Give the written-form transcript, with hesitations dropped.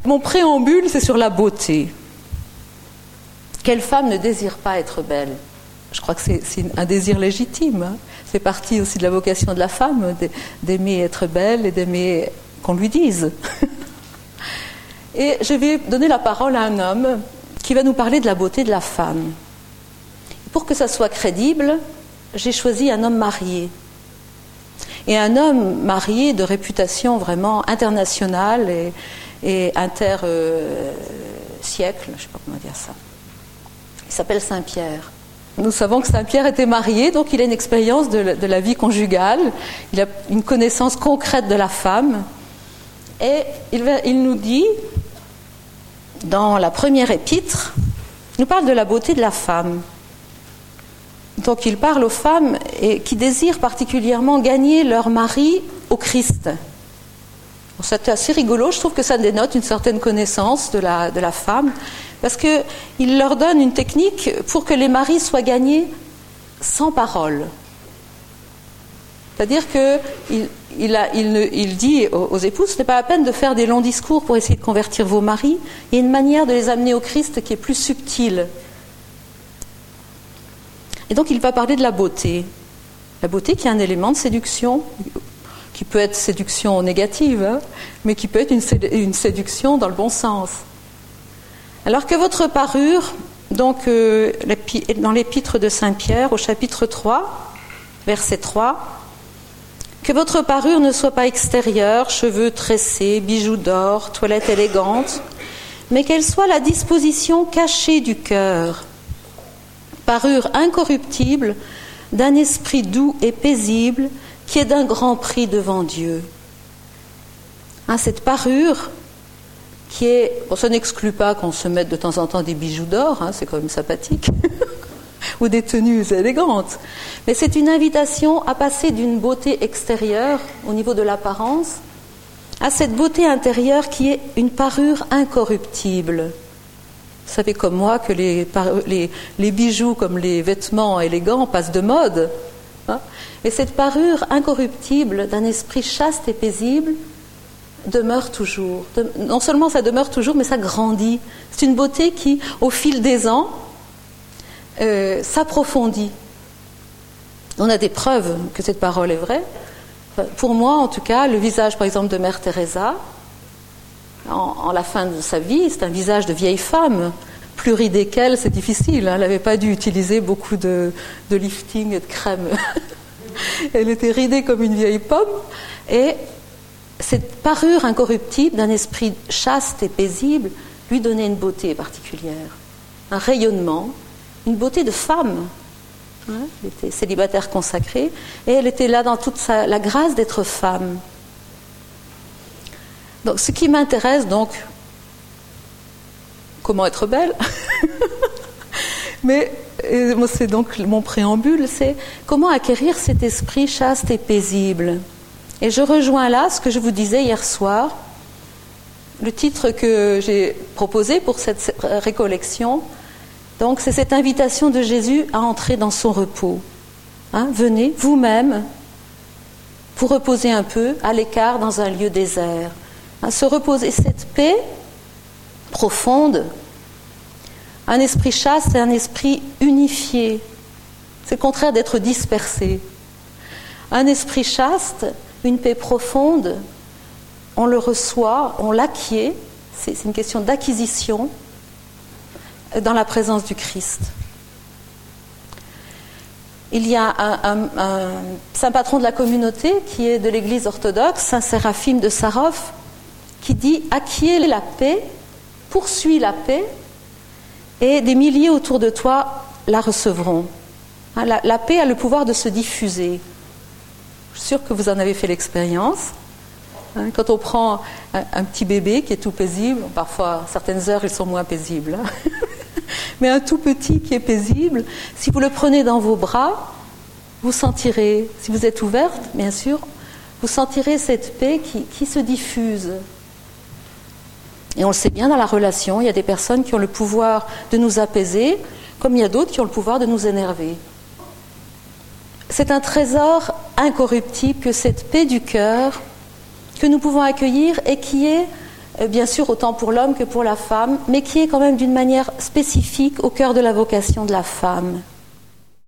Mon préambule, c'est sur la beauté. Quelle femme ne désire pas être belle ? Je crois que c'est un désir légitime. Hein. C'est partie aussi de la vocation de la femme, d'aimer être belle et d'aimer qu'on lui dise. Et je vais donner la parole à un homme qui va nous parler de la beauté de la femme. Pour que ça soit crédible, j'ai choisi un homme marié. Et un homme marié de réputation vraiment internationale et inter-siècle, je ne sais pas comment dire ça. Il s'appelle Saint-Pierre. Nous savons que Saint-Pierre était marié, donc il a une expérience de la vie conjugale, il a une connaissance concrète de la femme. Et il nous dit, dans la première épître, il nous parle de la beauté de la femme. Donc il parle aux femmes qui désirent particulièrement gagner leur mari au Christ. C'est assez rigolo, je trouve que ça dénote une certaine connaissance de la femme, parce qu'il leur donne une technique pour que les maris soient gagnés sans parole. C'est-à-dire qu'il dit aux épouses, ce n'est pas la peine de faire des longs discours pour essayer de convertir vos maris, il y a une manière de les amener au Christ qui est plus subtile. Et donc il va parler de la beauté. La beauté qui est un élément de séduction, qui peut être séduction négative, hein, mais qui peut être une séduction dans le bon sens. Alors que votre parure, donc dans l'épître de Saint-Pierre, au chapitre 3, verset 3, que votre parure ne soit pas extérieure, cheveux tressés, bijoux d'or, toilette élégante, mais qu'elle soit la disposition cachée du cœur, parure incorruptible d'un esprit doux et paisible qui est d'un grand prix devant Dieu. Hein, cette parure qui est... Bon, ça n'exclut pas qu'on se mette de temps en temps des bijoux d'or, hein, c'est quand même sympathique, ou des tenues élégantes, mais c'est une invitation à passer d'une beauté extérieure, au niveau de l'apparence, à cette beauté intérieure qui est une parure incorruptible. Vous savez comme moi que les bijoux comme les vêtements élégants passent de mode. Hein, et cette parure incorruptible d'un esprit chaste et paisible demeure toujours. Non seulement ça demeure toujours, mais ça grandit. C'est une beauté qui, au fil des ans, s'approfondit. On a des preuves que cette parole est vraie. Pour moi, en tout cas, le visage, par exemple, de Mère Teresa, en la fin de sa vie, c'est un visage de vieille femme. Plus ridée qu'elle, c'est difficile. Hein. Elle n'avait pas dû utiliser beaucoup de lifting et de crème. Elle était ridée comme une vieille pomme. Et cette parure incorruptible d'un esprit chaste et paisible lui donnait une beauté particulière, un rayonnement, une beauté de femme. Hein. Elle était célibataire consacrée et elle était là dans toute la grâce d'être femme. Donc, ce qui m'intéresse, donc, comment être belle, mais c'est donc mon préambule, c'est comment acquérir cet esprit chaste et paisible. Et je rejoins là ce que je vous disais hier soir, le titre que j'ai proposé pour cette récollection. Donc, c'est cette invitation de Jésus à entrer dans son repos. Hein, venez vous-même vous reposer un peu à l'écart dans un lieu désert. À se reposer, cette paix profonde, un esprit chaste et un esprit unifié. C'est le contraire d'être dispersé. Un esprit chaste, une paix profonde, on le reçoit, on l'acquiert, c'est une question d'acquisition dans la présence du Christ. Il y a un saint patron de la communauté qui est de l'Église orthodoxe, Saint Séraphime de Sarov, qui dit « Acquiers la paix, poursuis la paix, et des milliers autour de toi la recevront. » La paix a le pouvoir de se diffuser. Je suis sûre que vous en avez fait l'expérience. Quand on prend un petit bébé qui est tout paisible, parfois, à certaines heures, ils sont moins paisibles, hein. Mais un tout petit qui est paisible, si vous le prenez dans vos bras, vous sentirez, si vous êtes ouverte, bien sûr, vous sentirez cette paix qui se diffuse. Et on le sait bien dans la relation, il y a des personnes qui ont le pouvoir de nous apaiser, comme il y a d'autres qui ont le pouvoir de nous énerver. C'est un trésor incorruptible que cette paix du cœur que nous pouvons accueillir et qui est bien sûr autant pour l'homme que pour la femme, mais qui est quand même d'une manière spécifique au cœur de la vocation de la femme.